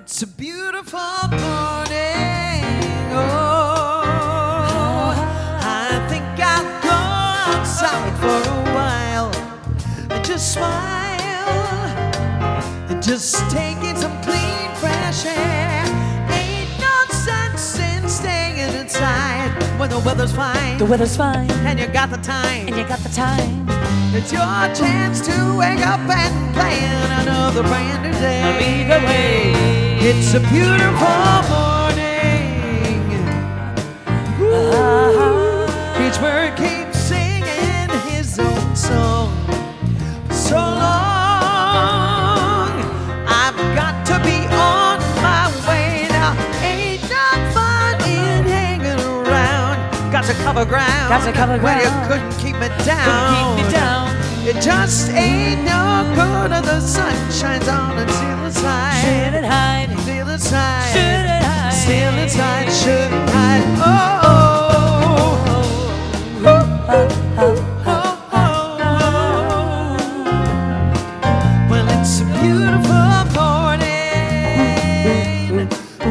It's a beautiful morning. Oh, I think I'll go outside for a while and just smile and just take in some clean, fresh air. Ain't no sense in staying inside when the weather's fine. The weather's fine, and you got the time. and you got the time. It's your chance to wake up and plan another brand new day. Either way, It's a beautiful morning. Ooh, each bird keeps singing his own song. So long, I've got to be on my way now. Ain't no fun in hanging around. Got to cover ground. Got to cover when you ground. couldn't keep me down. Keep me down. It just ain't no good if the sun shines on until it's high. Should it hide? Still inside. Should it hide? Still inside. Should it hide? Oh, oh, oh, oh, oh. Well, it's a beautiful morning.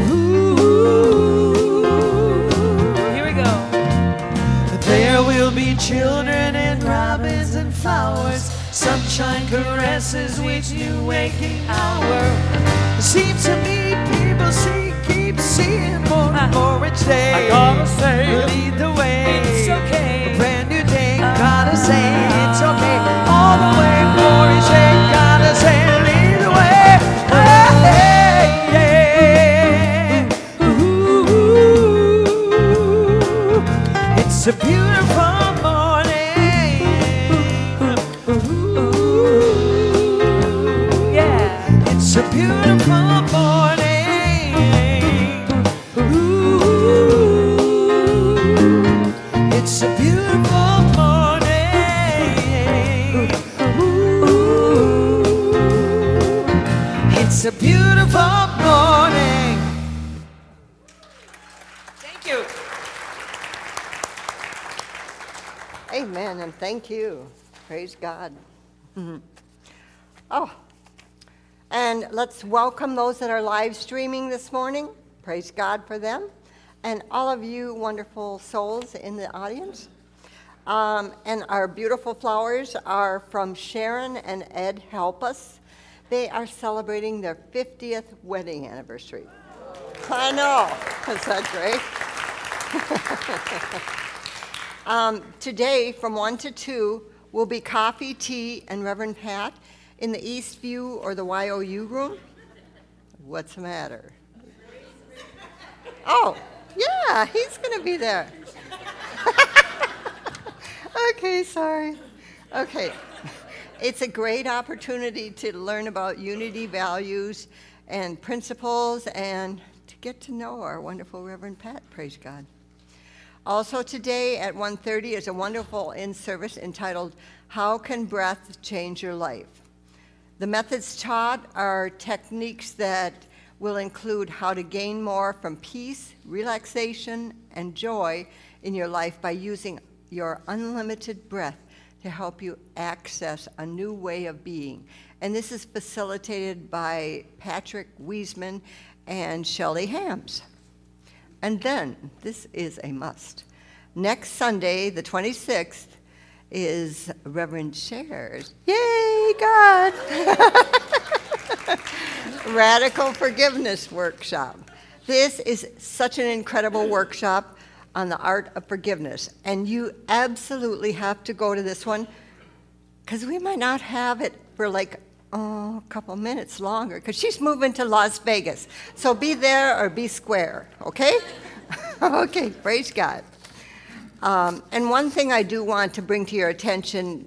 Ooh. Here we go. There will be children and robins and flowers. Sunshine caresses each new waking hour. It seems to me people keep seeing more and more each day. I gotta say, lead the way. it's okay. A brand new day. Gotta say it's okay. All the way for each day. Gotta say lead the way. Hey, yeah. Ooh, it's a beautiful morning. Ooh, Yeah. it's a beautiful morning. Ooh, it's a beautiful morning. Ooh, it's a beautiful morning. Thank you. Amen, and thank you. Praise God. Oh, and let's welcome those that are live streaming this morning. Praise God for them. And all of you wonderful souls in the audience. And our beautiful flowers are from Sharon and Ed Help Us. They are celebrating their 50th wedding anniversary. I know. Is that great? Today, from 1 to 2, will be coffee, tea, and Reverend Pat in the East View or the YOU room. What's the matter? Oh, yeah, he's going to be there. Okay, sorry. Okay. It's a great opportunity to learn about unity values and principles and to get to know our wonderful Reverend Pat. Praise God. Also today at 1:30 is a wonderful in-service entitled, How Can Breath Change Your Life? The methods taught are techniques that will include how to gain more from peace, relaxation, and joy in your life by using your unlimited breath to help you access a new way of being. And this is facilitated by Patrick Wiesman and Shelley Hams. And then, this is a must. Next Sunday, the 26th, is Reverend Cher's, yay, God! Radical Forgiveness Workshop. This is such an incredible workshop on the art of forgiveness. And you absolutely have to go to this one, because we might not have it for like a couple minutes longer, because she's moving to Las Vegas. So be there or be square, okay? Okay, praise God. And one thing I do want to bring to your attention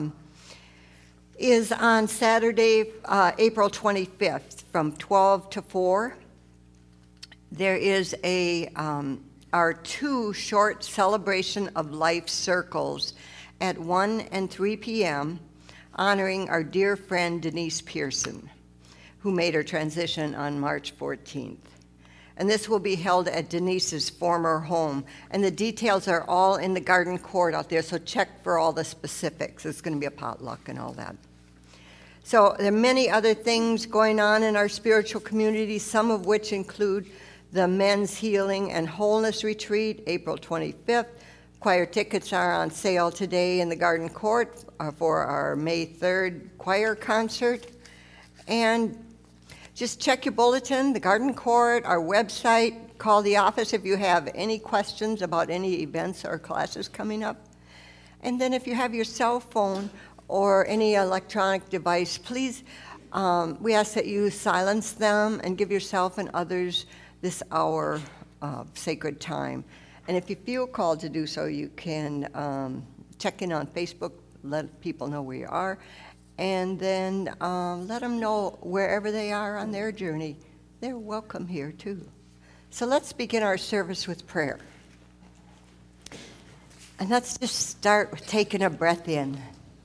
is on Saturday, April 25th, from 12 to 4, there is our 2 short celebration of life circles at 1 and 3 p.m., honoring our dear friend Denise Pearson, who made her transition on March 14th. And this will be held at Denise's former home. And the details are all in the garden court out there, so check for all the specifics. It's going to be a potluck and all that. So there are many other things going on in our spiritual community, some of which include the Men's Healing and Wholeness Retreat, April 25th. Choir tickets are on sale today in the Garden Court for our May 3rd choir concert. And just check your bulletin, the Garden Court, our website. Call the office if you have any questions about any events or classes coming up. And then if you have your cell phone or any electronic device, please, we ask that you silence them and give yourself and others this hour of sacred time. And if you feel called to do so, you can check in on Facebook, let people know where you are, and then let them know wherever they are on their journey, they're welcome here too. So let's begin our service with prayer. And let's just start with taking a breath in.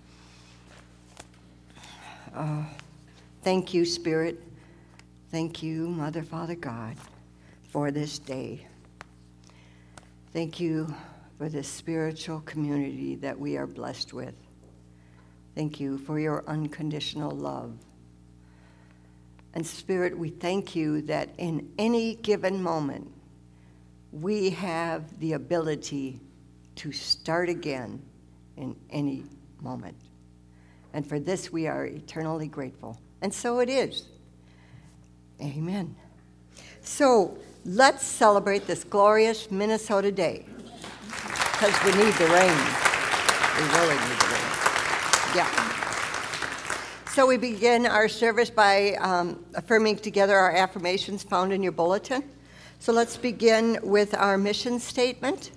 Thank you, Spirit. Thank you, Mother, Father, God, for this day. Thank you for this spiritual community that we are blessed with. Thank you for your unconditional love. And Spirit, we thank you that in any given moment, we have the ability to start again in any moment. And for this, we are eternally grateful. And so it is. Amen. So let's celebrate this glorious Minnesota day, because we need the rain. We really need the rain. Yeah. So we begin our service by affirming together our affirmations found in your bulletin. So let's begin with our mission statement.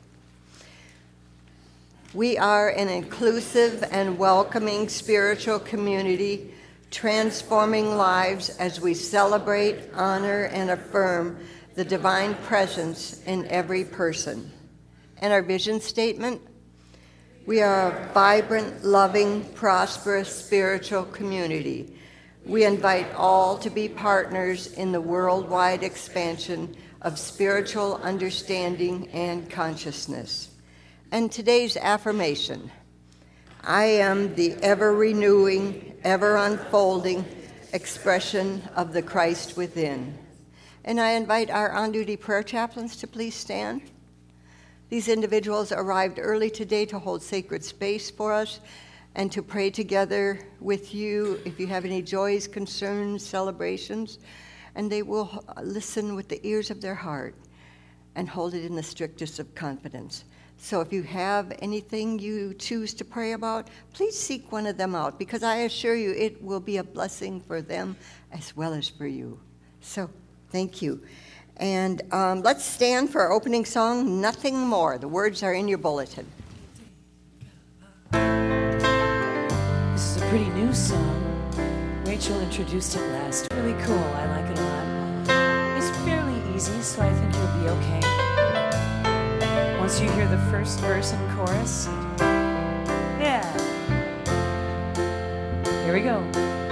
We are an inclusive and welcoming spiritual community, transforming lives as we celebrate, honor, and affirm the divine presence in every person. And our vision statement, we are a vibrant, loving, prosperous spiritual community. We invite all to be partners in the worldwide expansion of spiritual understanding and consciousness. And today's affirmation, I am the ever-renewing, ever-unfolding expression of the Christ within. And I invite our on-duty prayer chaplains to please stand. These individuals arrived early today to hold sacred space for us and to pray together with you if you have any joys, concerns, celebrations, and they will listen with the ears of their heart and hold it in the strictest of confidence. So if you have anything you choose to pray about, please seek one of them out, because I assure you it will be a blessing for them as well as for you. So thank you. And let's stand for our opening song, Nothing More. The words are in your bulletin. This is a pretty new song. Rachel introduced it last. Really cool. I like it a lot. It's fairly easy, so I think you'll be okay. Once you hear the first verse and chorus. Yeah. Here we go.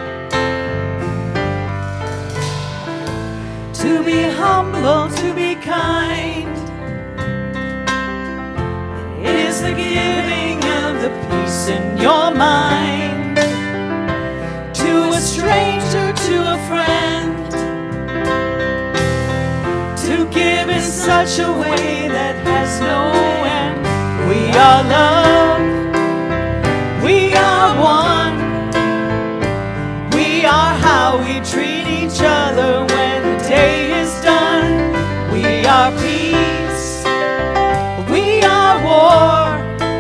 To be humble, to be kind, it is the giving of the peace in your mind. To a stranger, to a friend, to give in such a way that has no end. We are love, we are one, we are how we treat each other when the day is done. We are peace, we are war,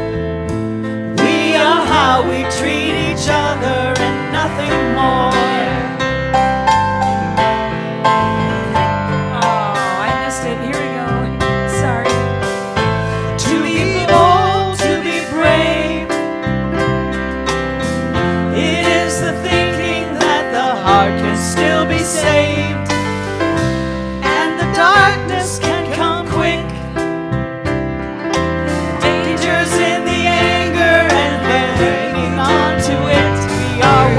we are how we treat each other and nothing more. Oh, I missed it. Here we go. Sorry. To be bold, to be brave, it is the thinking that the heart can still be saved. Darkness can come quick. Dangers in the anger and hanging on to it. We are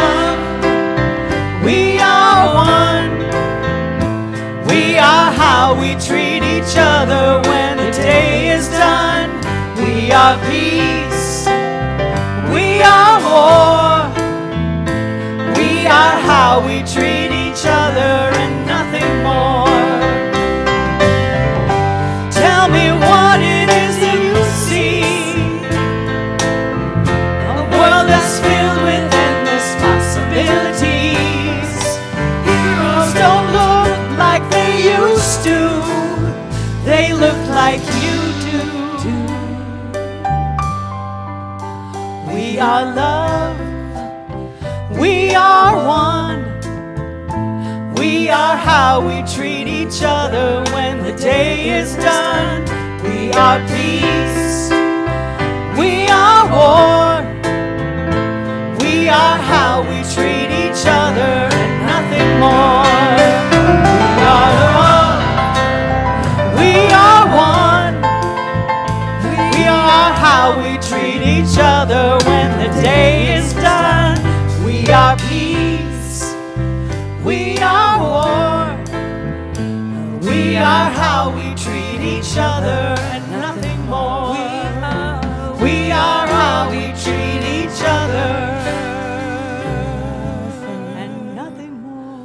one. We are one. We are how we treat each other when the day is done. We are peace. We are war. how we treat each other and nothing more. Tell me what it is that you see. A world that's filled with endless possibilities. Heroes don't look like they used to. They look like you do. We are love. We are one. We are how we treat each other when the day is done. We are peace. We are war. We are how we treat each other and nothing more. We are love. We are one. We are how we treat each other when the day is done. We are peace. We are war. We are how we treat each other and nothing more. We are how we treat each other and nothing more.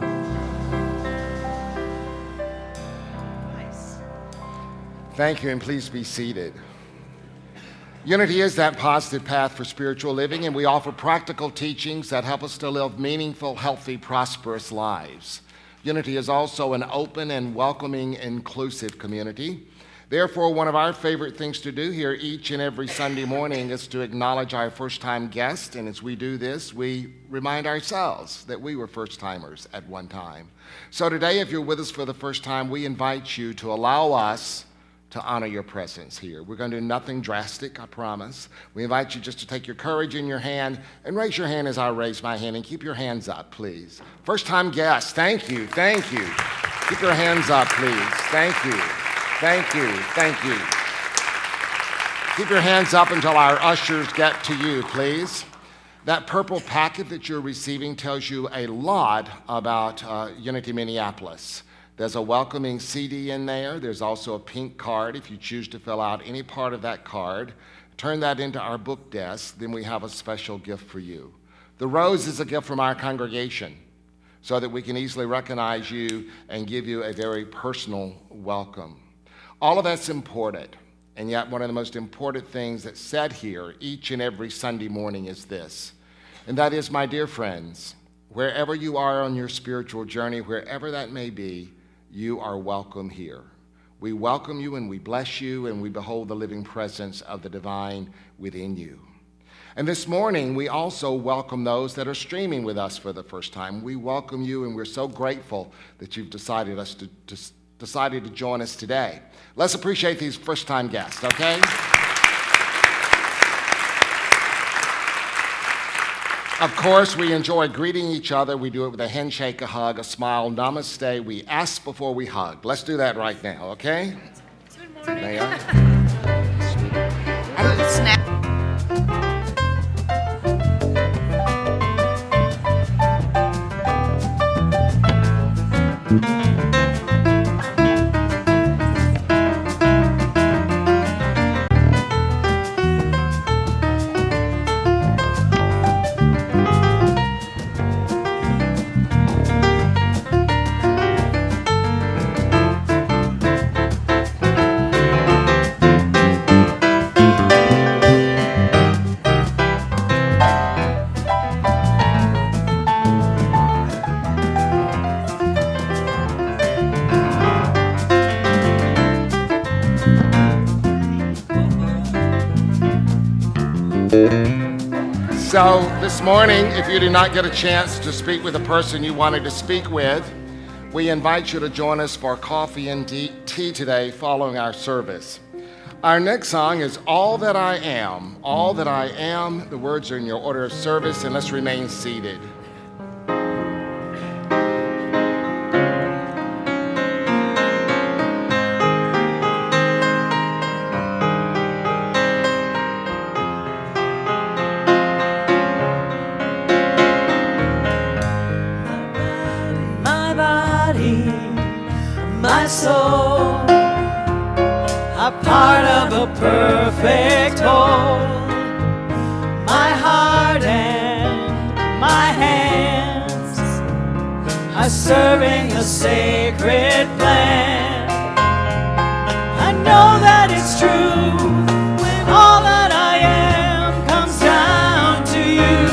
Thank you, and please be seated. Unity is that positive path for spiritual living, and we offer practical teachings that help us to live meaningful, healthy, prosperous lives. Unity is also an open and welcoming, inclusive community. Therefore, one of our favorite things to do here each and every Sunday morning is to acknowledge our first-time guest, and as we do this, we remind ourselves that we were first-timers at one time. So today, if you're with us for the first time, we invite you to allow us to honor your presence here. We're going to do nothing drastic, I promise. We invite you just to take your courage in your hand and raise your hand as I raise my hand, and keep your hands up, please. First-time guests, thank you, thank you. Keep your hands up, please. Thank you, thank you, thank you. Keep your hands up until our ushers get to you, please. That purple packet that you're receiving tells you a lot about Unity Minneapolis. There's a welcoming CD in there. There's also a pink card if you choose to fill out any part of that card. Turn that into our book desk, then we have a special gift for you. The rose is a gift from our congregation so that we can easily recognize you and give you a very personal welcome. All of that's important, and yet one of the most important things that's said here each and every Sunday morning is this, and that is, my dear friends, wherever you are on your spiritual journey, wherever that may be, you are welcome here. We welcome you and we bless you and we behold the living presence of the divine within you. And this morning, we also welcome those that are streaming with us for the first time. We welcome you, and we're so grateful that you've decided to join us today. Let's appreciate these first-time guests, okay? Of course, we enjoy greeting each other. We do it with a handshake, a hug, a smile, namaste. We ask before we hug. Let's do that right now, okay? Good morning. Mayor? Snap. So this morning, if you did not get a chance to speak with the person you wanted to speak with, we invite you to join us for coffee and tea today following our service. Our next song is All That I Am. All That I Am. The words are in your order of service, and let's remain seated. My soul, a part of a perfect whole. My heart and my hands are serving a sacred plan. I know that it's true when all that I am comes down to you.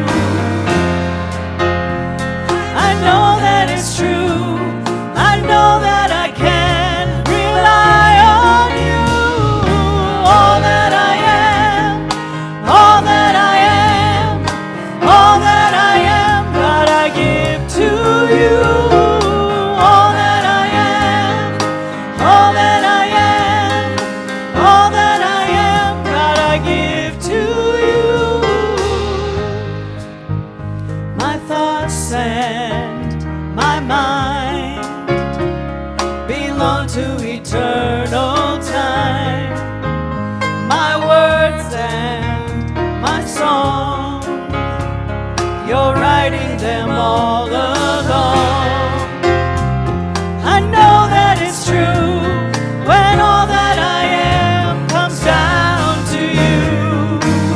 I know that it's true. I know that I can rely on you. All that I am, all that I am, all that I am, God, I give to you. All that I am, all that I am, all that I am, God, I give to you. My thoughts and my mind belong to eternal time. My words and my song, you're writing them all along. I know that it's true when all that I am comes down to you.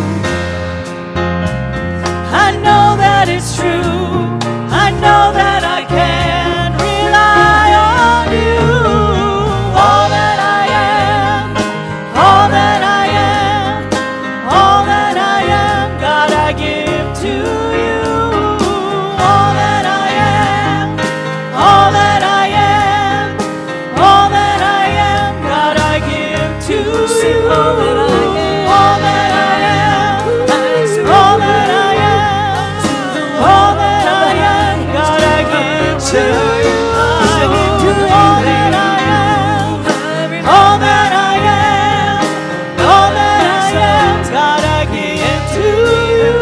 I know that it's true. I know that I can rely on you. All that I am, all that I am, all that I am, God, I give to you. All that I am, all that I am, all that I am, God, I give to you. All that I am, all that I am, all that I am, all that I am, God, I give to you. All that I am, all that I am, all that I am, God, I give to you.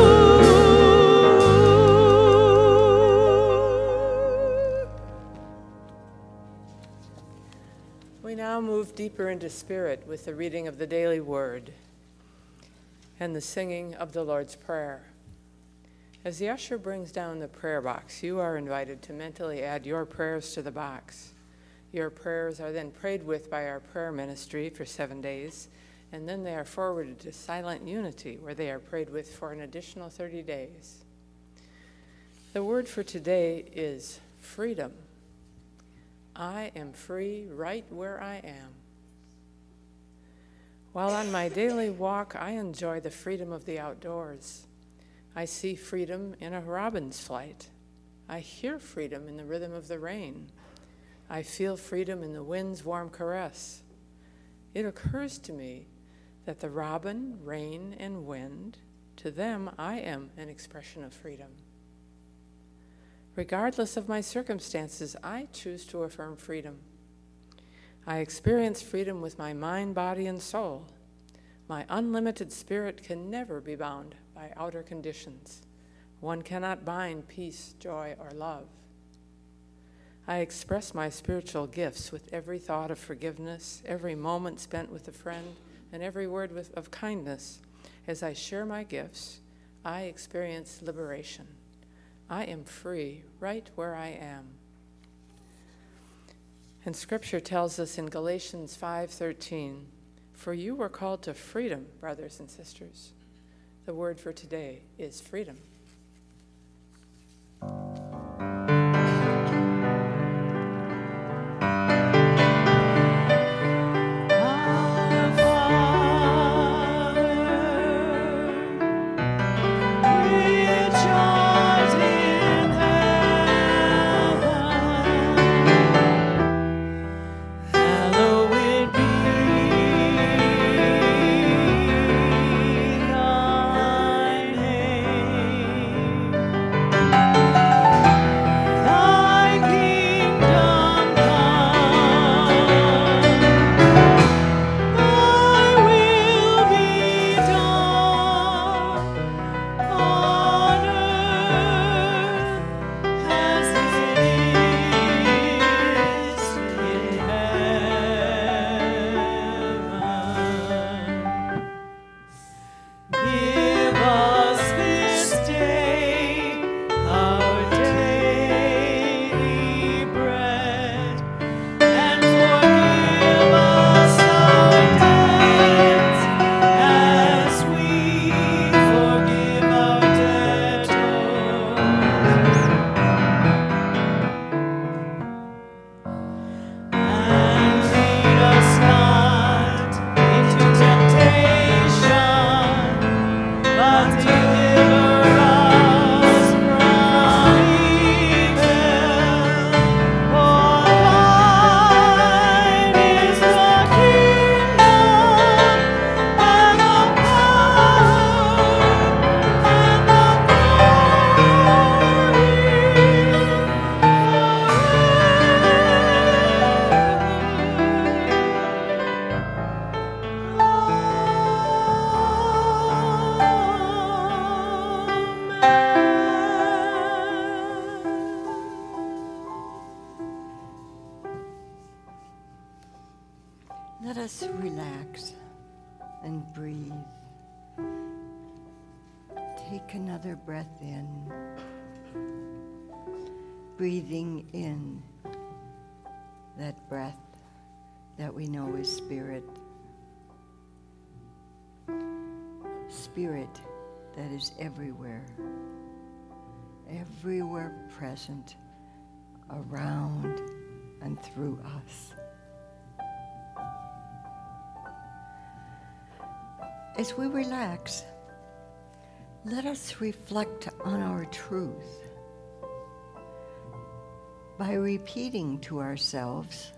We now move deeper into spirit with the reading of the daily word and the singing of the Lord's Prayer. As the usher brings down the prayer box, you are invited to mentally add your prayers to the box. Your prayers are then prayed with by our prayer ministry for 7 days, and then they are forwarded to Silent Unity, where they are prayed with for an additional 30 days. The word for today is freedom. I am free right where I am. While on my daily walk, I enjoy the freedom of the outdoors. I see freedom in a robin's flight. I hear freedom in the rhythm of the rain. I feel freedom in the wind's warm caress. It occurs to me that the robin, rain, and wind, to them I am an expression of freedom. Regardless of my circumstances, I choose to affirm freedom. I experience freedom with my mind, body, and soul. My unlimited spirit can never be bound by outer conditions. One cannot bind peace, joy, or love. I express my spiritual gifts with every thought of forgiveness, every moment spent with a friend, and every word of kindness. As I share my gifts, I experience liberation. I am free right where I am. And Scripture tells us in Galatians 5:13, "For you were called to freedom, brothers and sisters." The word for today is freedom. Give us this day us relax and breathe. Take another breath in, breathing in that breath that we know is spirit. Spirit that is everywhere, everywhere present, around and through us. As we relax, let us reflect on our truth by repeating to ourselves,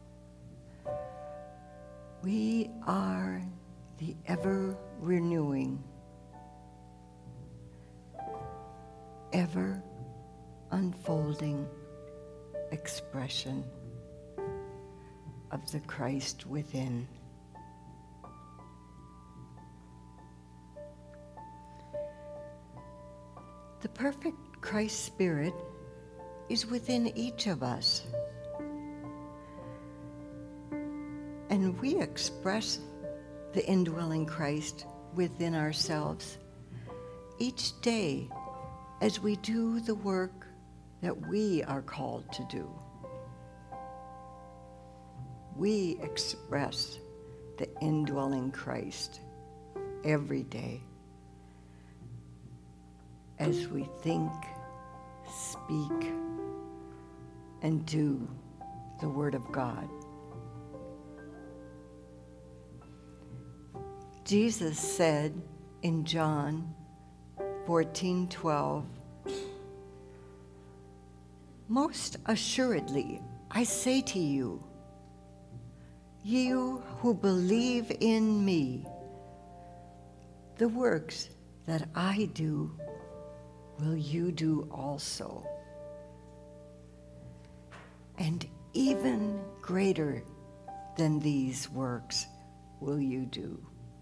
we are the ever-renewing, ever-unfolding expression of the Christ within. The perfect Christ Spirit is within each of us, and we express the indwelling Christ within ourselves each day as we do the work that we are called to do. We express the indwelling Christ every day as we think, speak, and do the Word of God. Jesus said in John 14:12, "Most assuredly, I say to you, you who believe in me, the works that I do will you do also. And even greater than these works will you do."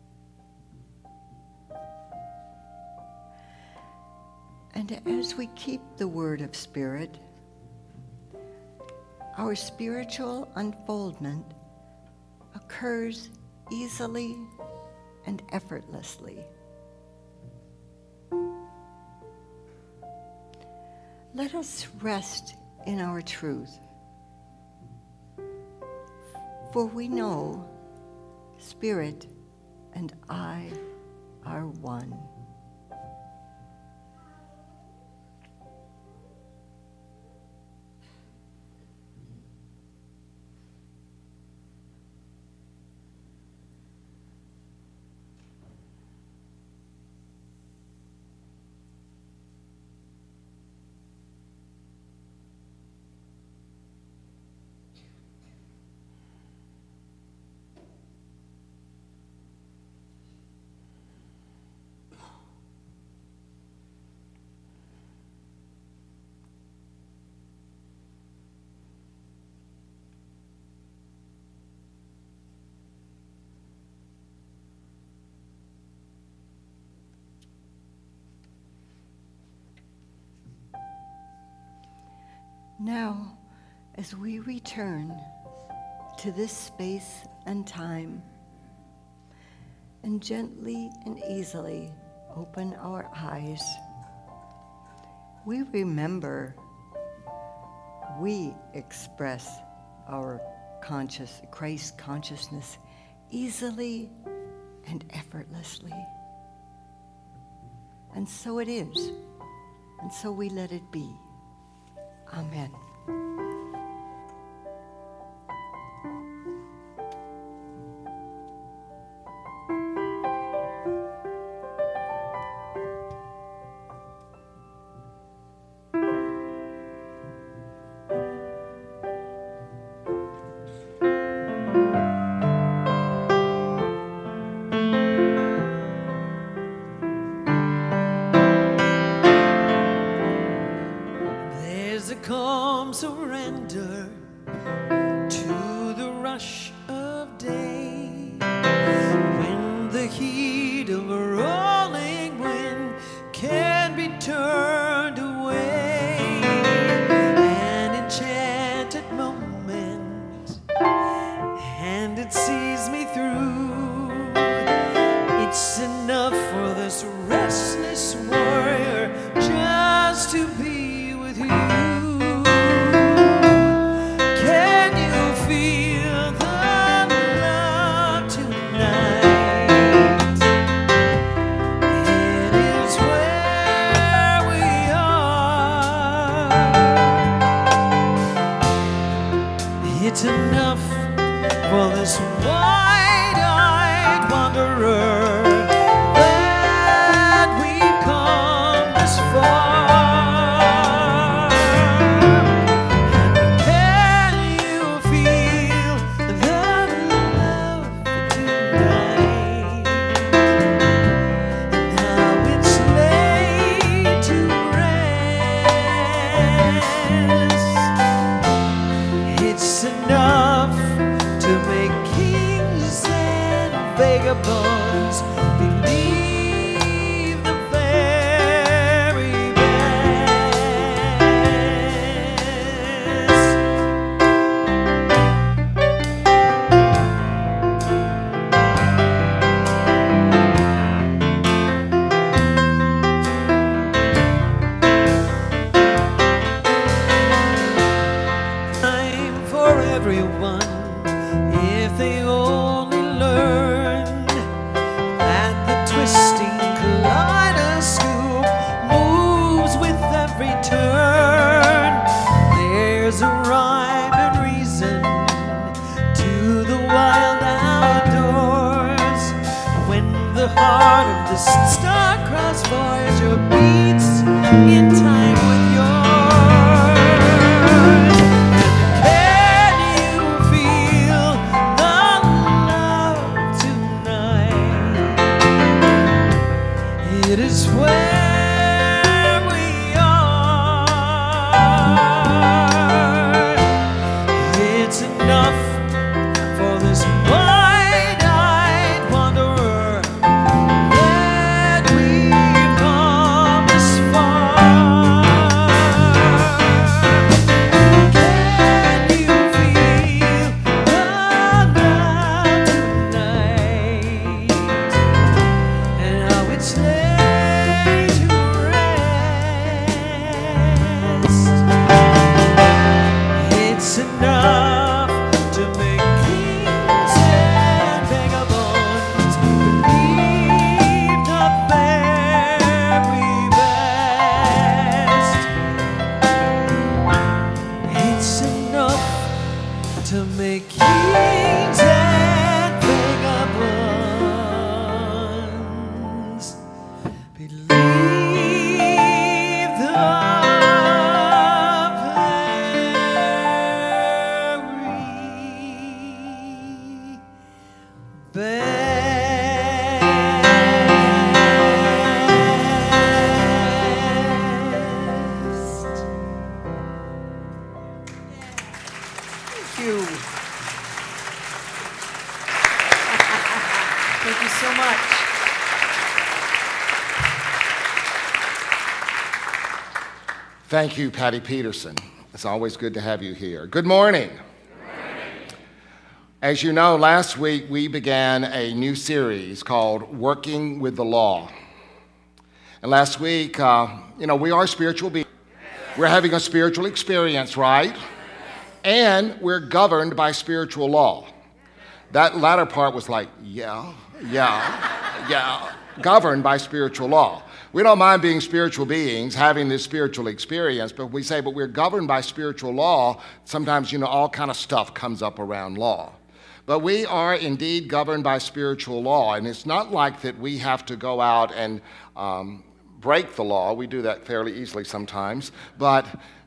And as we keep the word of Spirit, our spiritual unfoldment occurs easily and effortlessly. Let us rest in our truth, for we know Spirit and I are one. Now, as we return to this space and time, and gently and easily open our eyes, we remember we express our Christ consciousness easily and effortlessly. And so it is, and so we let it be. Amen. Calm surrender to the rush of day, when the heat of a rolling wind can be turned away. An enchanted moment, and it sees me for this wide-eyed wanderer that we've come this far. Can you feel the love tonight? And how it's laid to rest. It's enough to make kings and vagabonds believe the very best. Time for everyone if they only learn that the twisting kaleidoscope moves with every turn. There's a rhyme and reason to the wild outdoors when the heart of the star-crossed Voyager beats in time with yours. Can you feel the love tonight? It is where we are. It's enough for this wide-eyed wanderer that we've come this far. Can you feel the love tonight? And how it's laid to rest. It's enough to make kings and vagabonds believe the very best. It's enough to make kings and vagabonds believe the very best. Thank you. Thank you so much. Thank you, Patty Peterson. It's always good to have you here. Good morning. As you know, last week we began a new series called Working with the Law. And last week, we are spiritual beings. We're having a spiritual experience, right? And we're governed by spiritual law. That latter part was like, yeah, governed by spiritual law. We don't mind being spiritual beings, having this spiritual experience, but we say, but we're governed by spiritual law. Sometimes, all kind of stuff comes up around law. But we are indeed governed by spiritual law, and it's not like that we have to go out and break the law. We do that fairly easily sometimes, but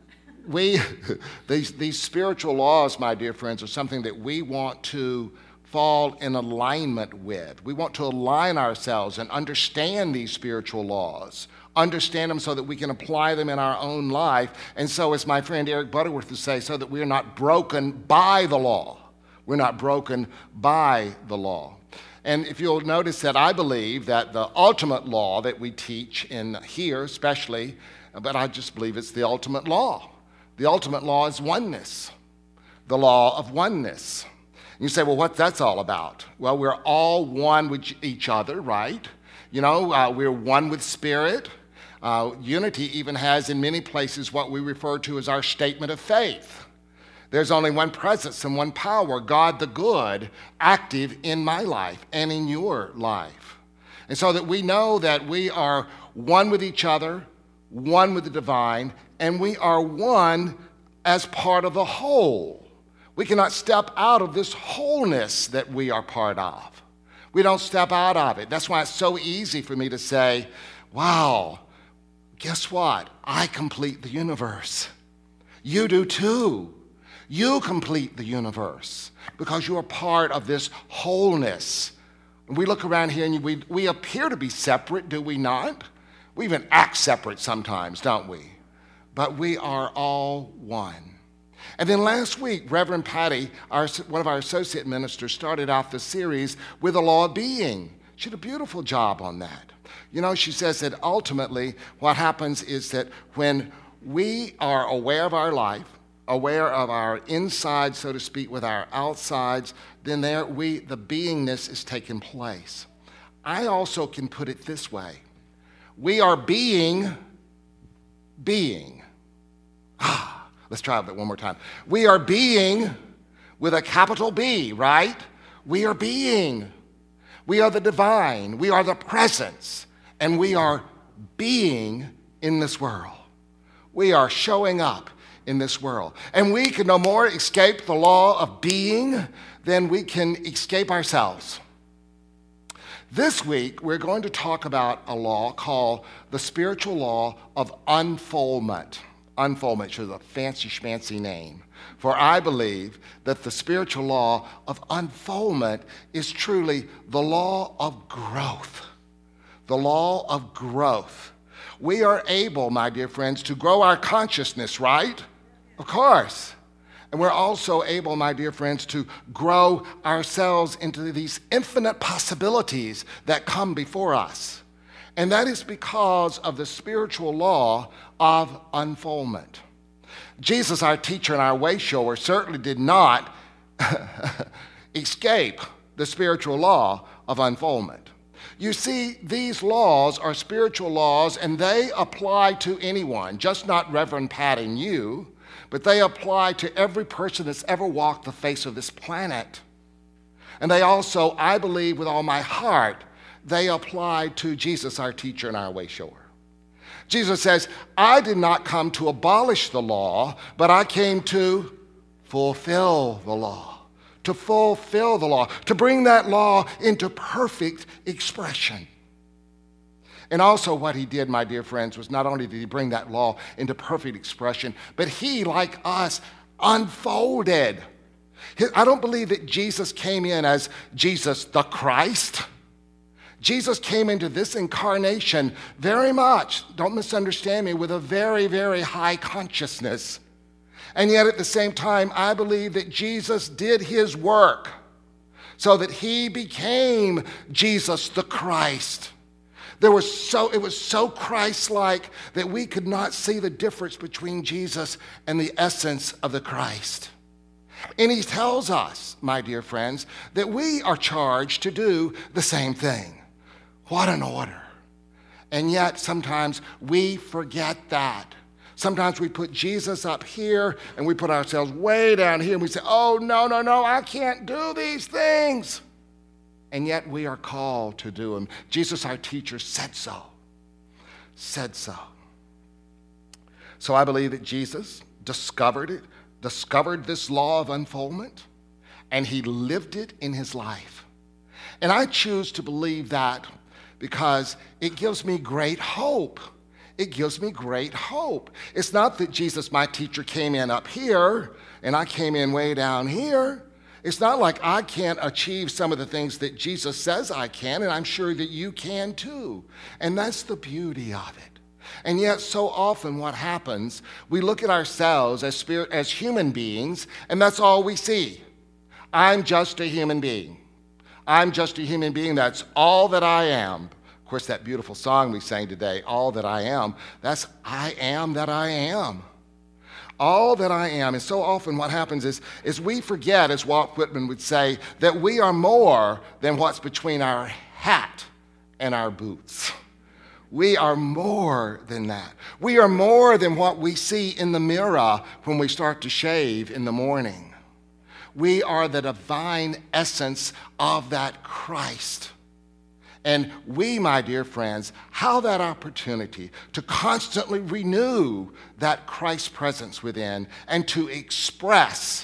these spiritual laws, my dear friends, are something that we want to fall in alignment with. We want to align ourselves and understand these spiritual laws, understand them so that we can apply them in our own life. And so, as my friend Eric Butterworth would say, so that we are not broken by the law. We're not broken by the law. And if you'll notice that I believe that the ultimate law that we teach in here especially, but I just believe it's the ultimate law. The ultimate law is oneness, the law of oneness. You say, well, what's that all about? Well, we're all one with each other, right? We're one with spirit. Unity even has in many places what we refer to as our statement of faith. There's only one presence and one power, God the good, active in my life and in your life. And so that we know that we are one with each other, one with the divine, and we are one as part of the whole. We cannot step out of this wholeness that we are part of. We don't step out of it. That's why it's so easy for me to say, wow, guess what? I complete the universe. You do too. You complete the universe because you are part of this wholeness. And we look around here and we appear to be separate, do we not? We even act separate sometimes, don't we? But we are all one. And then last week, Reverend Patty, one of our associate ministers, started out the series with the law of being. She did a beautiful job on that. You know, she says that ultimately what happens is that when we are aware of our life, aware of our inside, so to speak, with our outsides, then the beingness is taking place. I also can put it this way. We are being. Let's try that one more time. We are being with a capital B, right? We are being. We are the divine. We are the presence. And we are being in this world. We are showing up in this world. And we can no more escape the law of being than we can escape ourselves. This week, we're going to talk about a law called the spiritual law of unfoldment. Unfoldment, which is a fancy schmancy name. For I believe that the spiritual law of unfoldment is truly the law of growth. The law of growth. We are able, my dear friends, to grow our consciousness, right? Of course. And we're also able, my dear friends, to grow ourselves into these infinite possibilities that come before us. And that is because of the spiritual law of unfoldment. Jesus, our teacher and our way shower, certainly did not escape the spiritual law of unfoldment. You see, these laws are spiritual laws, and they apply to anyone, just not Reverend Pat and you, but they apply to every person that's ever walked the face of this planet. And they also, I believe with all my heart, they apply to Jesus, our teacher and our way shower. Jesus says, I did not come to abolish the law, but I came to fulfill the law. To fulfill the law, to bring that law into perfect expression. And also what he did, my dear friends, was not only did he bring that law into perfect expression, but he, like us, unfolded. I don't believe that Jesus came in as Jesus the Christ. Jesus came into this incarnation very much, don't misunderstand me, with a very, very high consciousness. And yet at the same time, I believe that Jesus did his work so that he became Jesus the Christ. It was so Christ-like that we could not see the difference between Jesus and the essence of the Christ. And he tells us, my dear friends, that we are charged to do the same thing. What an order. And yet sometimes we forget that. Sometimes we put Jesus up here and we put ourselves way down here and we say, oh, no, I can't do these things. And yet we are called to do them. Jesus, our teacher, said so. Said so. So I believe that Jesus discovered this law of unfoldment, and he lived it in his life. And I choose to believe that because it gives me great hope. It gives me great hope. It's not that Jesus, my teacher, came in up here and I came in way down here. It's not like I can't achieve some of the things that Jesus says I can, and I'm sure that you can too. And that's the beauty of it. And yet so often what happens, we look at ourselves as human beings, and that's all we see. I'm just a human being. I'm just a human being. That's all that I am. Of course, that beautiful song we sang today, All That I Am, that's I am that I am. All that I am. And so often what happens is we forget, as Walt Whitman would say, that we are more than what's between our hat and our boots. We are more than that. We are more than what we see in the mirror when we start to shave in the morning. We are the divine essence of that Christ. And we, my dear friends, have that opportunity to constantly renew that Christ presence within and to express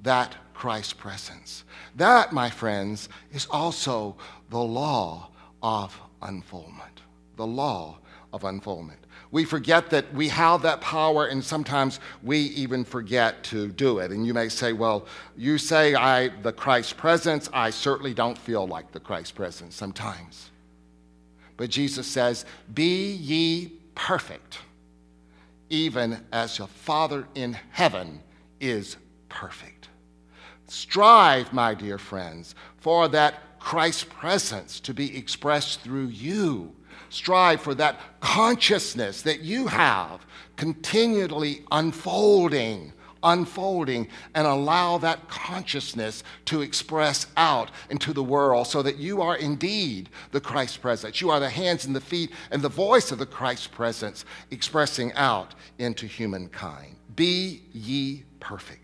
that Christ presence. That, my friends, is also the law of unfoldment. The law of unfoldment. We forget that we have that power, and sometimes we even forget to do it. And you may say, well, you say the Christ presence. I certainly don't feel like the Christ presence sometimes. But Jesus says, be ye perfect, even as your Father in heaven is perfect. Strive, my dear friends, for that Christ presence to be expressed through you. Strive for that consciousness that you have continually unfolding, and allow that consciousness to express out into the world so that you are indeed the Christ presence. You are the hands and the feet and the voice of the Christ presence expressing out into humankind. Be ye perfect.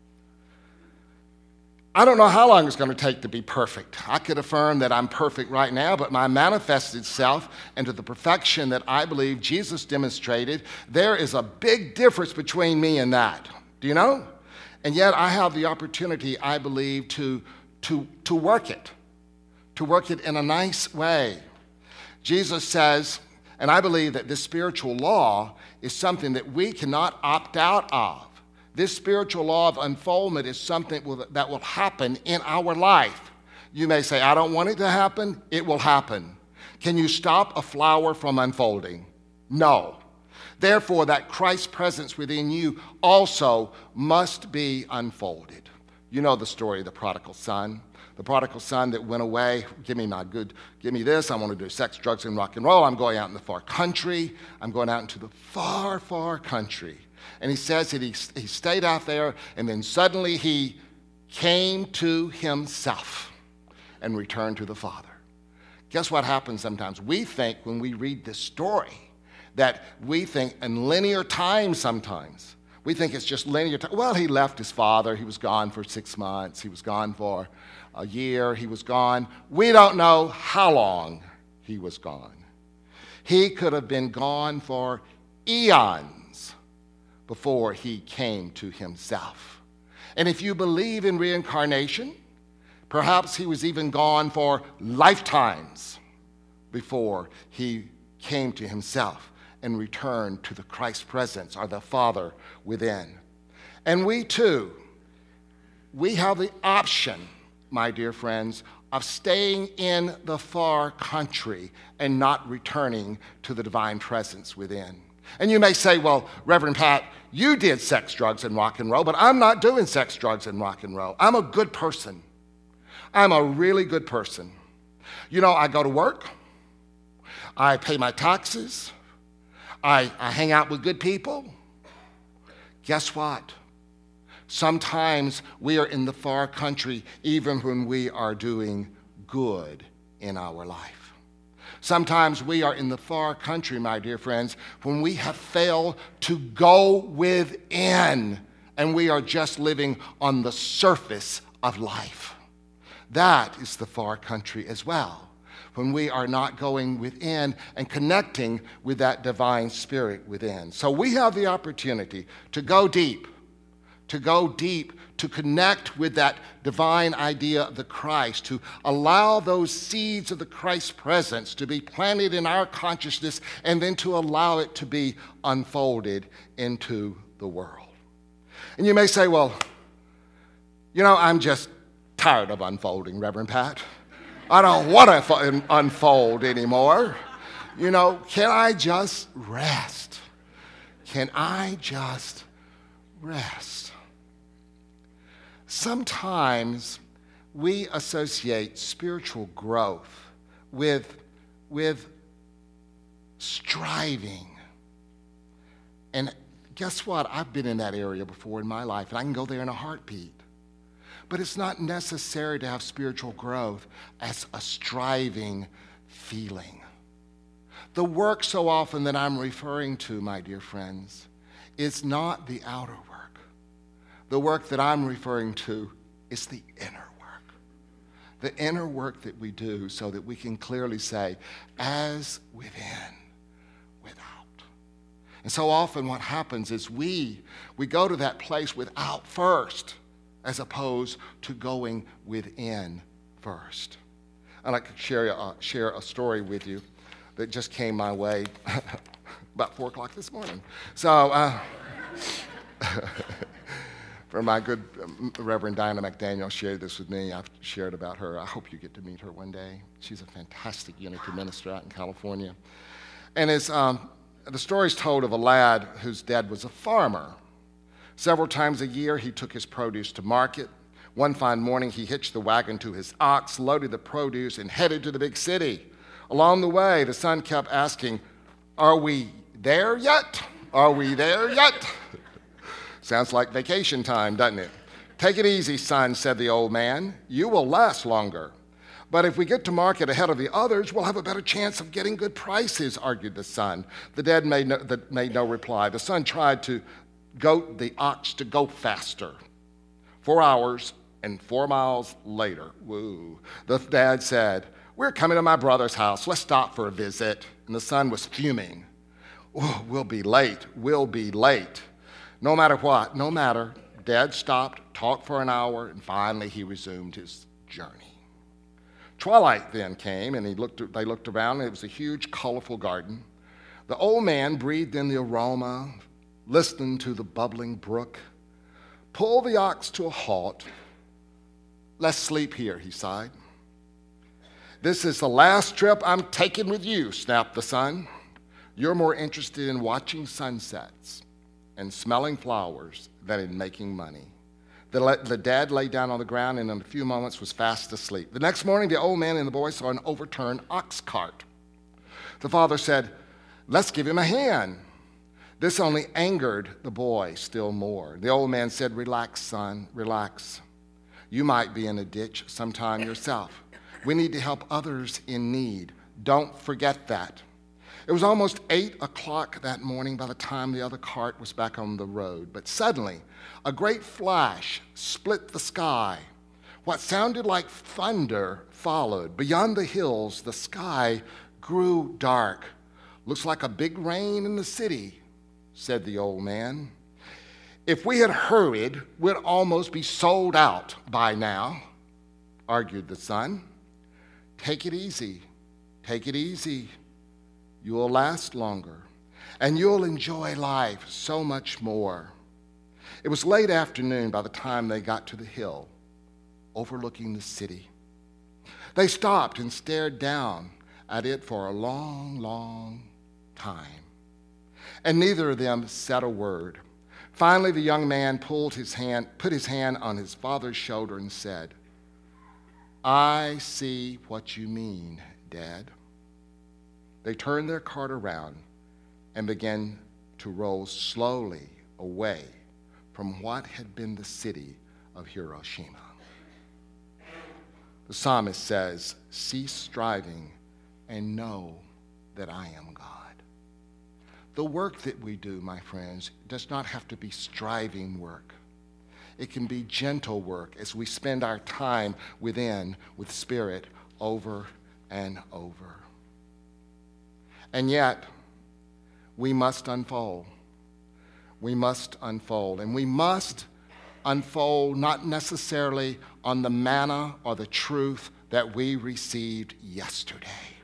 I don't know how long it's going to take to be perfect. I could affirm that I'm perfect right now, but my manifested self and to the perfection that I believe Jesus demonstrated, there is a big difference between me and that. Do you know? And yet I have the opportunity, I believe, to work it in a nice way. Jesus says, and I believe that this spiritual law is something that we cannot opt out of. This spiritual law of unfoldment is something that will happen in our life. You may say, I don't want it to happen. It will happen. Can you stop a flower from unfolding? No. Therefore, that Christ presence within you also must be unfolded. You know the story of the prodigal son. The prodigal son that went away, give me this, I want to do sex, drugs, and rock and roll. I'm going out in the far country. I'm going out into the far, far country. And he says that he stayed out there, and then suddenly he came to himself and returned to the Father. Guess what happens sometimes? We think when we read this story that we think in linear time sometimes. We think it's just linear time. Well, he left his father. He was gone for 6 months. He was gone for a year. He was gone. We don't know how long he was gone. He could have been gone for eons before he came to himself. And if you believe in reincarnation, perhaps he was even gone for lifetimes before he came to himself and returned to the Christ presence or the Father within. And we too, we have the option, my dear friends, of staying in the far country and not returning to the divine presence within. And you may say, well, Reverend Pat, you did sex, drugs, and rock and roll, but I'm not doing sex, drugs, and rock and roll. I'm a good person. I'm a really good person. You know, I go to work. I pay my taxes. I hang out with good people. Guess what? Sometimes we are in the far country even when we are doing good in our life. Sometimes we are in the far country, my dear friends, when we have failed to go within and we are just living on the surface of life. That is the far country as well, when we are not going within and connecting with that divine spirit within. So we have the opportunity to go deep, to connect with that divine idea of the Christ, to allow those seeds of the Christ presence to be planted in our consciousness and then to allow it to be unfolded into the world. And you may say, well, you know, I'm just tired of unfolding, Reverend Pat. I don't want to unfold anymore. You know, can I just rest? Can I just rest? Sometimes we associate spiritual growth with striving. And guess what? I've been in that area before in my life, and I can go there in a heartbeat. But it's not necessary to have spiritual growth as a striving feeling. The work so often that I'm referring to, my dear friends, is not the outer work. The work that I'm referring to is the inner work. The inner work that we do so that we can clearly say, as within, without. And so often what happens is we go to that place without first. as opposed to going within first. I'd like to share a story with you that just came my way about 4 o'clock this morning. So, for my good Reverend Diana McDaniel shared this with me. I've shared about her. I hope you get to meet her one day. She's a fantastic Unity minister out in California. And the story is told of a lad whose dad was a farmer. Several times a year, he took his produce to market. One fine morning, he hitched the wagon to his ox, loaded the produce, and headed to the big city. Along the way, the son kept asking, "Are we there yet? Are we there yet?" Sounds like vacation time, doesn't it? "Take it easy, son," said the old man. "You will last longer. But if we get to market ahead of the others, we'll have a better chance of getting good prices," argued the son. The dad made no reply. The son tried to goad the ox to go faster. 4 hours and 4 miles later, the dad said, "We're coming to my brother's house. Let's stop for a visit." And the son was fuming. We'll be late. No matter what, no matter. Dad stopped, talked for an hour, and finally he resumed his journey. Twilight then came, and they looked around, and it was a huge, colorful garden. The old man breathed in the aroma, listened to the bubbling brook, pulled the ox to a halt. "Let's sleep here," he sighed. "This is the last trip I'm taking with you," snapped the son. "You're more interested in watching sunsets and smelling flowers than in making money." The dad lay down on the ground and in a few moments was fast asleep. The next morning, the old man and the boy saw an overturned ox cart. The father said, "Let's give him a hand." This only angered the boy still more. The old man said, "Relax, son, relax. You might be in a ditch sometime yourself. We need to help others in need. Don't forget that." It was almost 8 o'clock that morning by the time the other cart was back on the road. But suddenly, a great flash split the sky. What sounded like thunder followed. Beyond the hills, the sky grew dark. "Looks like a big rain in the city," said the old man. "If we had hurried, we'd almost be sold out by now," argued the son. Take it easy. You'll last longer, and you'll enjoy life so much more. It was late afternoon by the time they got to the hill overlooking the city. They stopped and stared down at it for a long, long time, and neither of them said a word. Finally, the young man put his hand on his father's shoulder and said, "I see what you mean, Dad." They turned their cart around and began to roll slowly away from what had been the city of Hiroshima. The psalmist says, "Cease striving and know that I am God." The work that we do, my friends, does not have to be striving work. It can be gentle work as we spend our time with Spirit over and over. And yet, we must unfold. We must unfold. And we must unfold not necessarily on the manna or the truth that we received yesterday.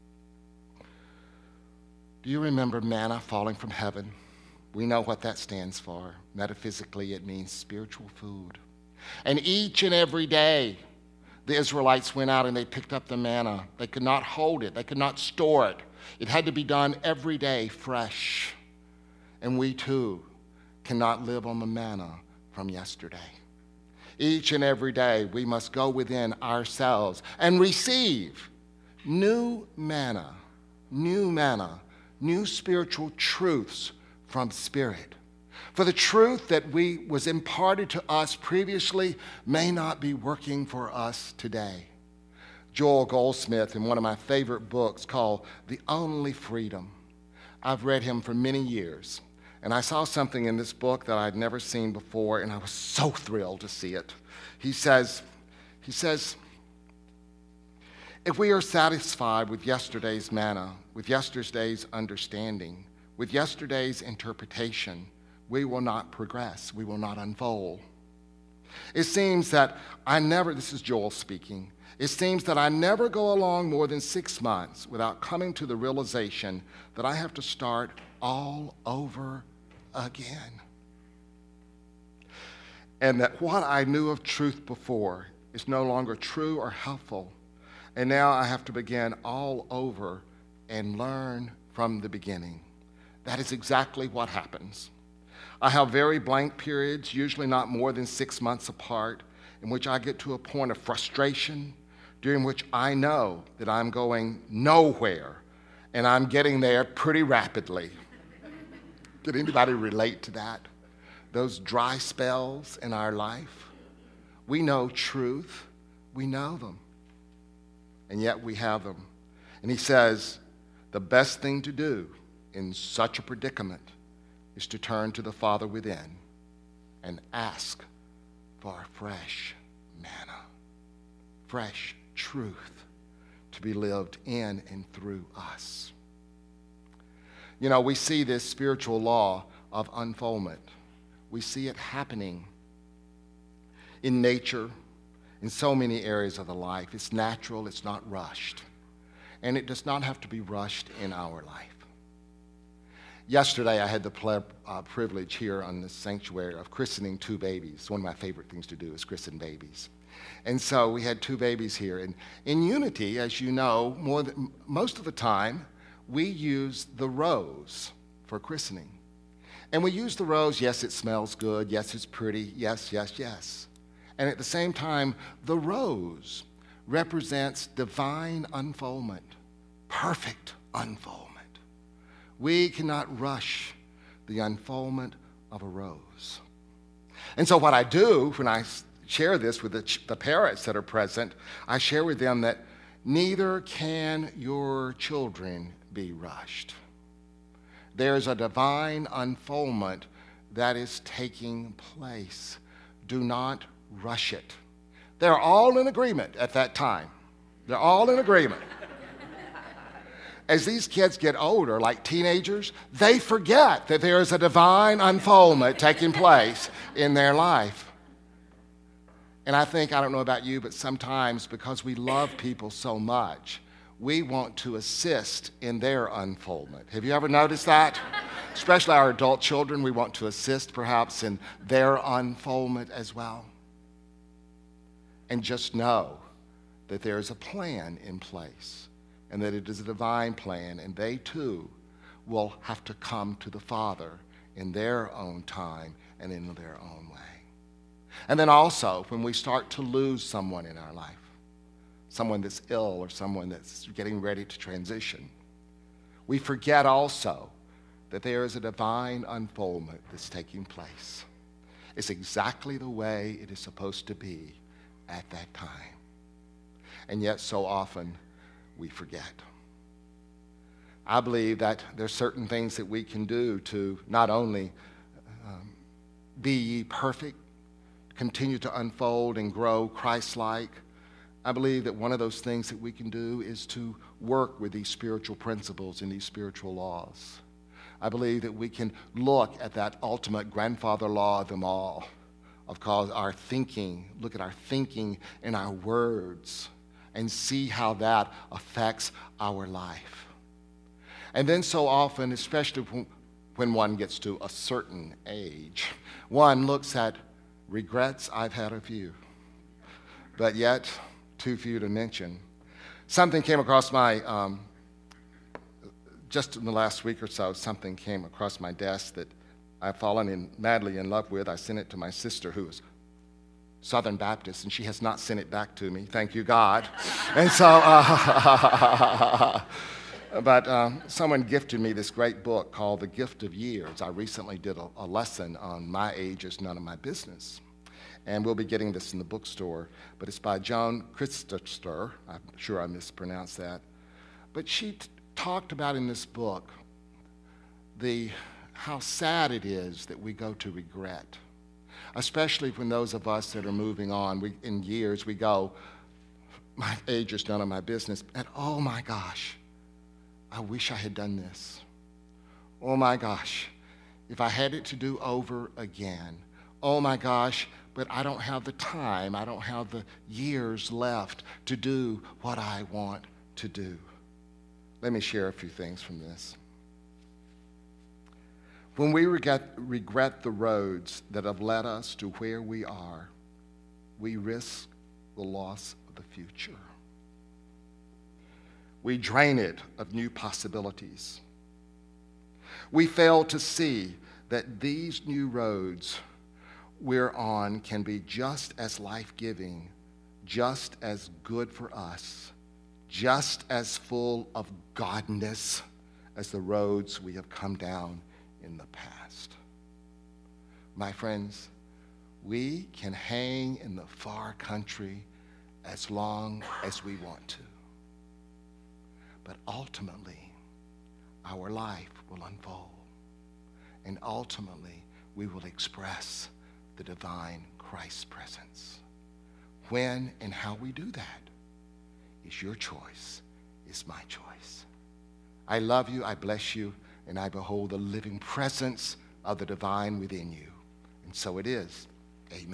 Do you remember manna falling from heaven? We know what that stands for. Metaphysically, it means spiritual food. And each and every day, the Israelites went out and they picked up the manna. They could not hold it. They could not store it. It had to be done every day fresh. And we too cannot live on the manna from yesterday. Each and every day we must go within ourselves and receive new manna, new spiritual truths from Spirit. For the truth that was imparted to us previously may not be working for us today. Joel Goldsmith, in one of my favorite books called The Only Freedom. I've read him for many years, and I saw something in this book that I'd never seen before, and I was so thrilled to see it. He says, if we are satisfied with yesterday's manna, with yesterday's understanding, with yesterday's interpretation, we will not progress, we will not unfold. It seems that this is Joel speaking, it seems that I never go along more than 6 months without coming to the realization that I have to start all over again. And that what I knew of truth before is no longer true or helpful. And now I have to begin all over and learn from the beginning. That is exactly what happens. I have very blank periods, usually not more than 6 months apart, in which I get to a point of frustration, during which I know that I'm going nowhere, and I'm getting there pretty rapidly. Did anybody relate to that? Those dry spells in our life? We know truth. We know them. And yet we have them. And he says, the best thing to do in such a predicament is to turn to the Father within and ask for fresh manna, fresh truth to be lived in and through us. You know, we see this spiritual law of unfoldment. We see it happening in nature, in so many areas of the life. It's natural, it's not rushed. And it does not have to be rushed in our life. Yesterday, I had the privilege here on this sanctuary of christening 2 babies. One of my favorite things to do is christen babies. And so we had 2 babies here. And in Unity, as you know, most of the time, we use the rose for christening. And we use the rose, yes, it smells good, yes, it's pretty, yes, yes, yes. And at the same time, the rose represents divine unfoldment, perfect unfoldment. We cannot rush the unfoldment of a rose. And so what I do when I share this with the parents that are present, I share with them that neither can your children be rushed. There's a divine unfoldment that is taking place. Do not rush it. They're all in agreement at that time. They're all in agreement. As these kids get older, like teenagers, they forget that there is a divine unfoldment taking place in their life. And I don't know about you, but sometimes because we love people so much, we want to assist in their unfoldment. Have you ever noticed that? Especially our adult children, we want to assist perhaps in their unfoldment as well. And just know that there is a plan in place and that it is a divine plan, and they too will have to come to the Father in their own time and in their own way. And then also, when we start to lose someone in our life, someone that's ill or someone that's getting ready to transition, we forget also that there is a divine unfoldment that's taking place. It's exactly the way it is supposed to be at that time. And yet so often we forget. I believe that there's certain things that we can do to not only be ye perfect, continue to unfold and grow Christ-like. I believe that one of those things that we can do is to work with these spiritual principles and these spiritual laws. I believe that we can look at that ultimate grandfather law of them all, of cause our thinking, look at our thinking and our words, and see how that affects our life. And then so often, especially when one gets to a certain age, one looks at regrets. I've had a few, but yet too few to mention. Something came across my, just in the last week or so, something came across my desk that I've fallen madly in love with. I sent it to my sister, who is Southern Baptist, and she has not sent it back to me. Thank you, God. And so, but someone gifted me this great book called The Gift of Years. I recently did a lesson on My Age is None of My Business. And we'll be getting this in the bookstore. But it's by Joan Chittister. I'm sure I mispronounced that. But she talked about in this book how sad it is that we go to regret. Especially when those of us that are moving on, in years, we go, my age is none of my business. And oh my gosh, I wish I had done this. Oh my gosh, if I had it to do over again. Oh my gosh, but I don't have the time, I don't have the years left to do what I want to do. Let me share a few things from this. When we regret the roads that have led us to where we are, we risk the loss of the future. We drain it of new possibilities. We fail to see that these new roads we're on can be just as life-giving, just as good for us, just as full of godness as the roads we have come down in the past. My friends, we can hang in the far country as long as we want to. But ultimately, our life will unfold. And ultimately, we will express the divine Christ presence. When and how we do that is your choice, is my choice. I love you, I bless you, and I behold the living presence of the divine within you. And so it is. Amen.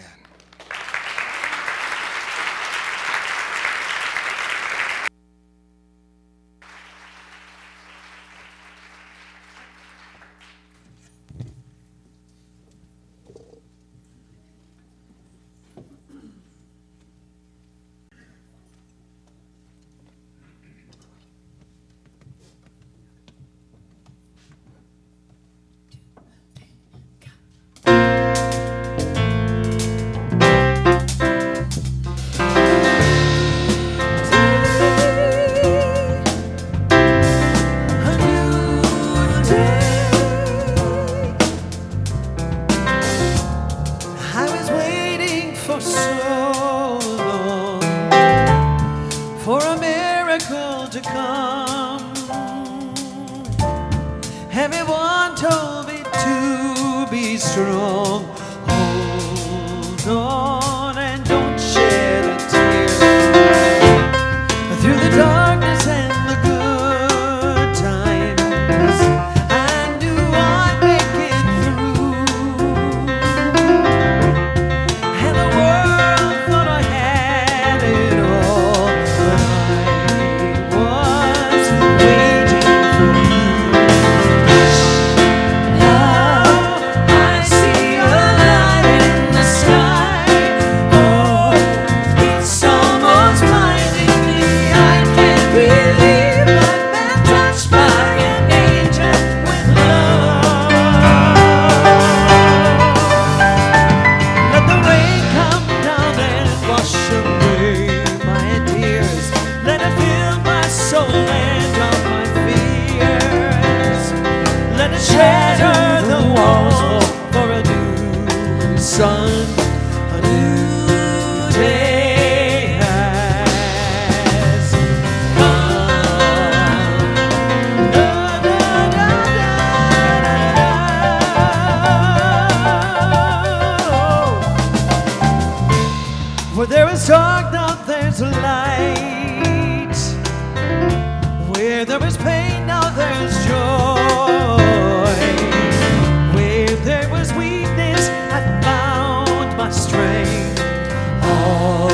Strength, all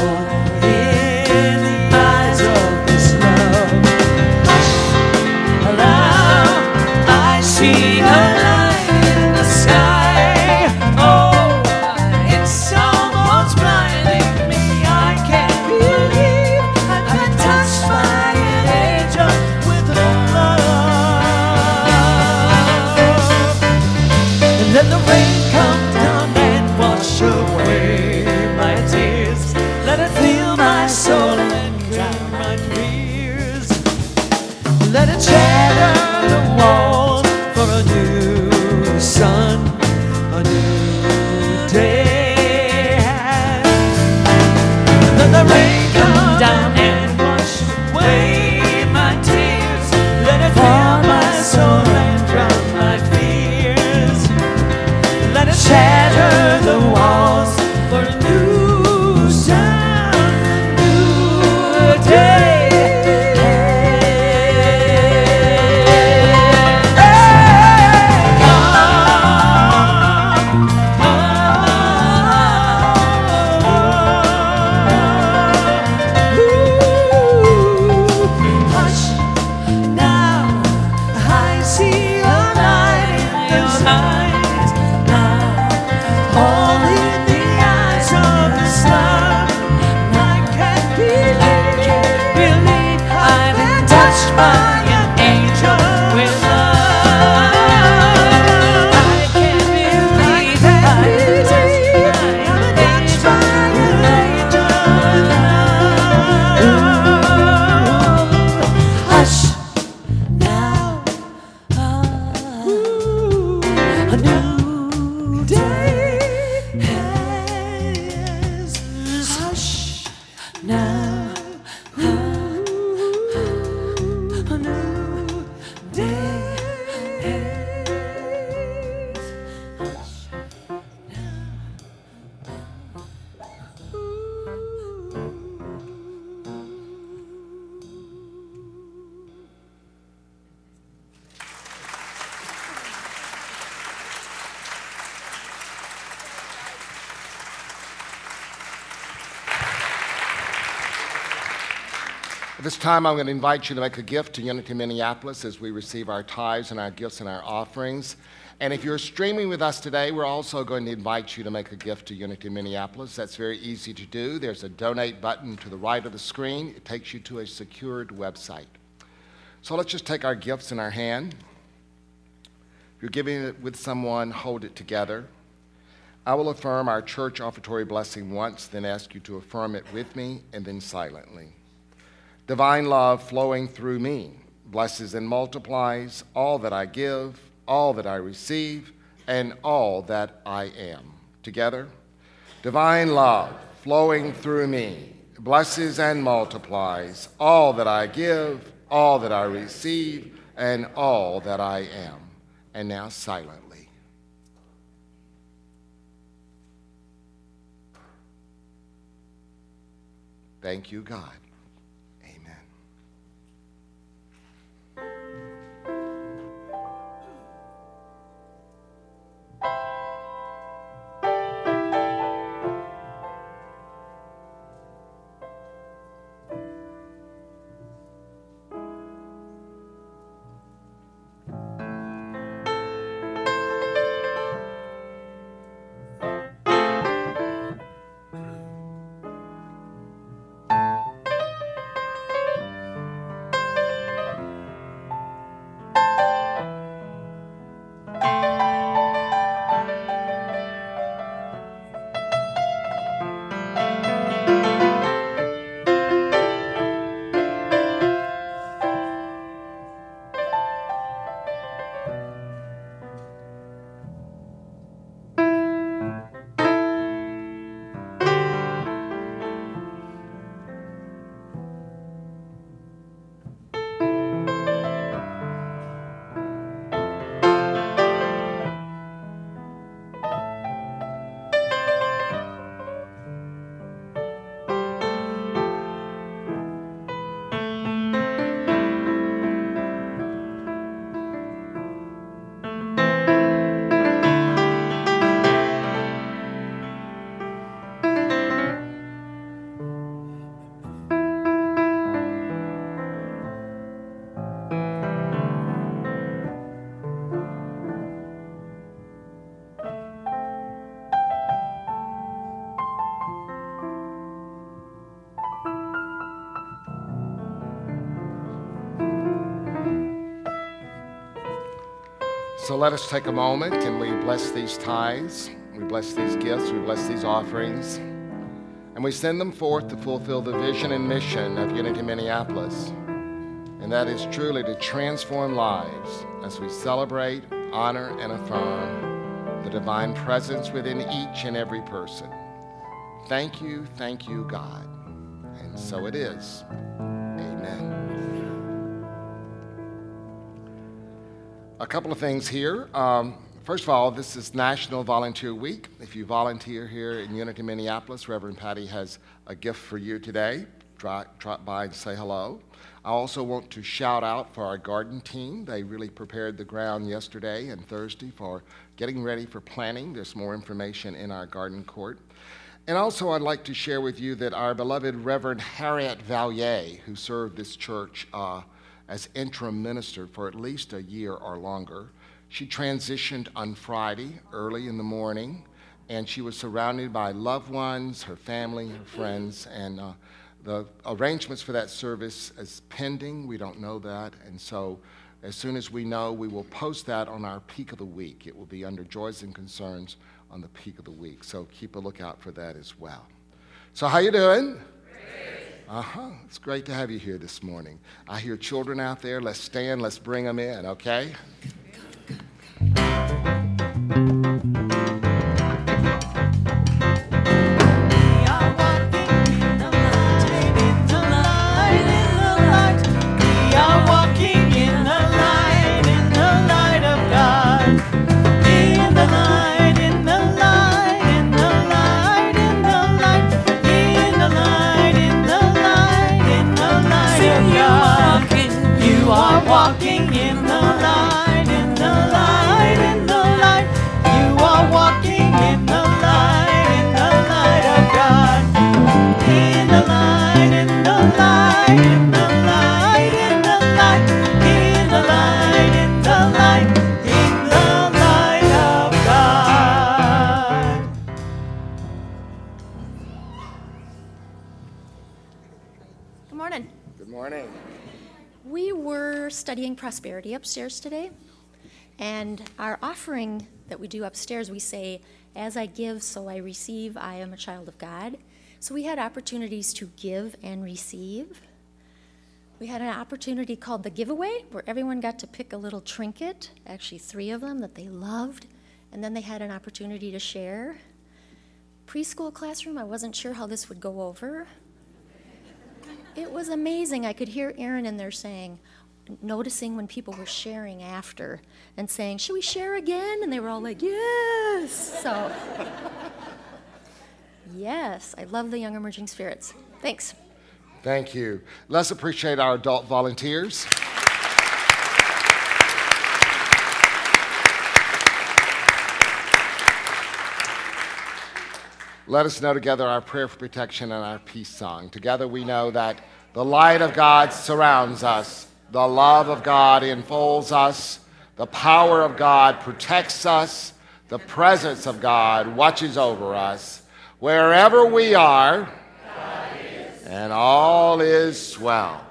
by an angel with love. I can't believe I'm touched by an angel with love. Hush now, a new day has. Hush now, a new day has. At this time, I'm going to invite you to make a gift to Unity Minneapolis as we receive our tithes and our gifts and our offerings. And if you're streaming with us today, we're also going to invite you to make a gift to Unity Minneapolis. That's very easy to do. There's a donate button to the right of the screen. It takes you to a secured website. So let's just take our gifts in our hand. If you're giving it with someone, hold it together. I will affirm our church offertory blessing once, then ask you to affirm it with me and then silently. Divine love flowing through me blesses and multiplies all that I give, all that I receive, and all that I am. Together, divine love flowing through me blesses and multiplies all that I give, all that I receive, and all that I am. And now silently. Thank you, God. So let us take a moment and we bless these tithes, we bless these gifts, we bless these offerings, and we send them forth to fulfill the vision and mission of Unity Minneapolis. And that is truly to transform lives as we celebrate, honor, and affirm the divine presence within each and every person. Thank you, God. And so it is. Amen. A couple of things here. First of all, this is National Volunteer Week. If you volunteer here in Unity, Minneapolis, Reverend Patty has a gift for you today. Drop by and say hello. I also want to shout out for our garden team. They really prepared the ground yesterday and Thursday for getting ready for planting. There's more information in our garden court. And also I'd like to share with you that our beloved Reverend Harriet Valier, who served this church as interim minister for at least a year or longer, she transitioned on Friday early in the morning, and she was surrounded by loved ones, her family, her friends, and The arrangements for that service is pending. We don't know that. And so as soon as we know, we will post that on our Peak of the Week. It will be under Joys and Concerns on the Peak of the Week. So keep a lookout for that as well. So how you doing? Great. It's great to have you here this morning. I hear children out there. Let's stand. Let's bring them in, okay? Walking in the light, in the light, in the light. You are walking in the light of God. In the light, in the light, in the light, in the light, in the light, in the light, in the light of God. Good morning. Good morning. We were studying prosperity upstairs today, and our offering that we do upstairs, we say, as I give, so I receive, I am a child of God. So we had opportunities to give and receive. We had an opportunity called the giveaway, where everyone got to pick a little trinket, actually 3 of them that they loved, and then they had an opportunity to share. Preschool classroom, I wasn't sure how this would go over. It was amazing. I could hear Aaron in there saying, noticing when people were sharing after and saying, should we share again? And they were all like, yes. So, yes, I love the Young Emerging Spirits. Thanks. Thank you. Let's appreciate our adult volunteers. Let us know together our prayer for protection and our peace song. Together we know that the light of God surrounds us, the love of God enfolds us, the power of God protects us, the presence of God watches over us. Wherever we are, and all is well.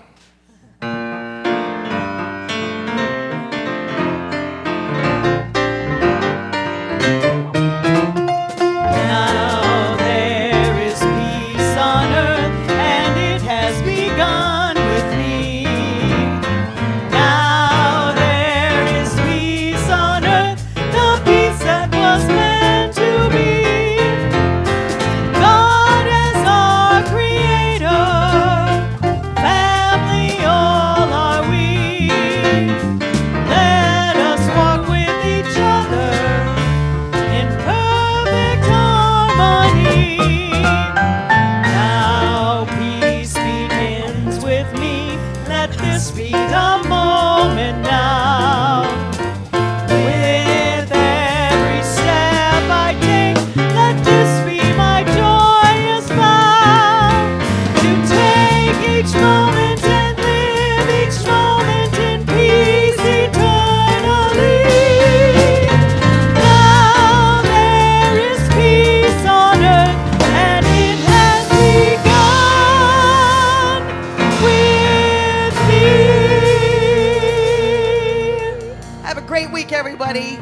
Everybody.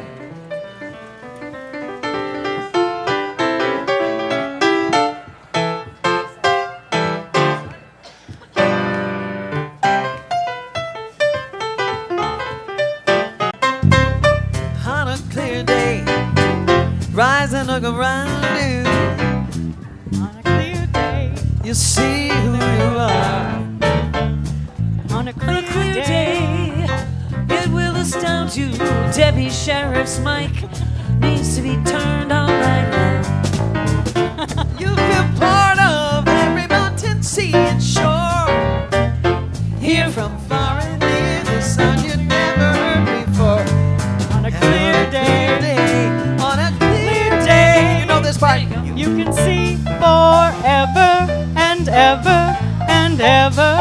On a clear day, rise and look around you. On a clear day, You see who you are. on a clear day, It will astound you. Debbie Sheriff's mic needs to be turned on right now. You feel part of every mountain, sea, and shore. Hear from far and near the sound you never heard before. on a clear day, On a clear day. You know this part. you can see forever and ever and ever.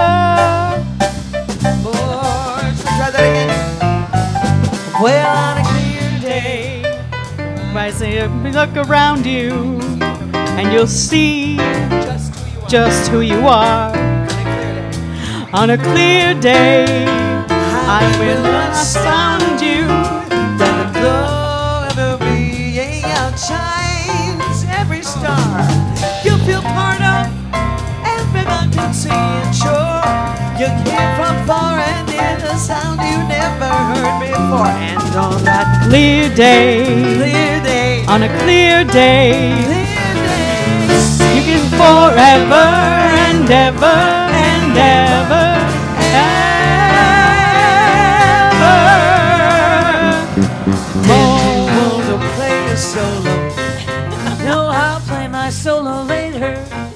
Boys, try that again. Well, on a clear day. Rise up and look around you, and you'll see Just who you just who you are. On a clear day, I will astound you. That the glow of being outshines every star. You'll feel part of, everyone can see it, sure. You'll hear from far and near the sound you never heard before. And on that Clear day, on a clear day, you can forever and ever and ever, want to play a solo. No, I'll play my solo later.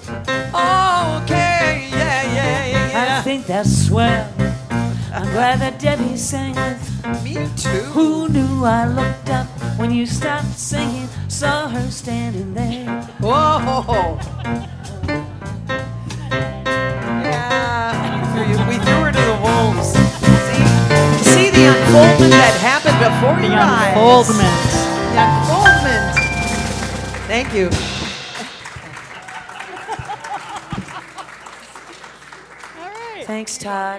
Okay, yeah. I think that's swell. I'm glad that Debbie sang with. Me too. Who knew? I looked up when you stopped singing, saw her standing there. Whoa. Yeah. We threw her to the wolves. See the unfoldment that happened before the your eyes. unfoldment. The unfoldment. Thank you. Thanks, Todd.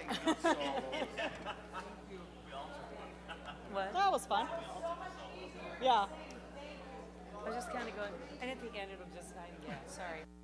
That was fun. Yeah. I was just kind of going, and at the end it'll just, yeah, sorry.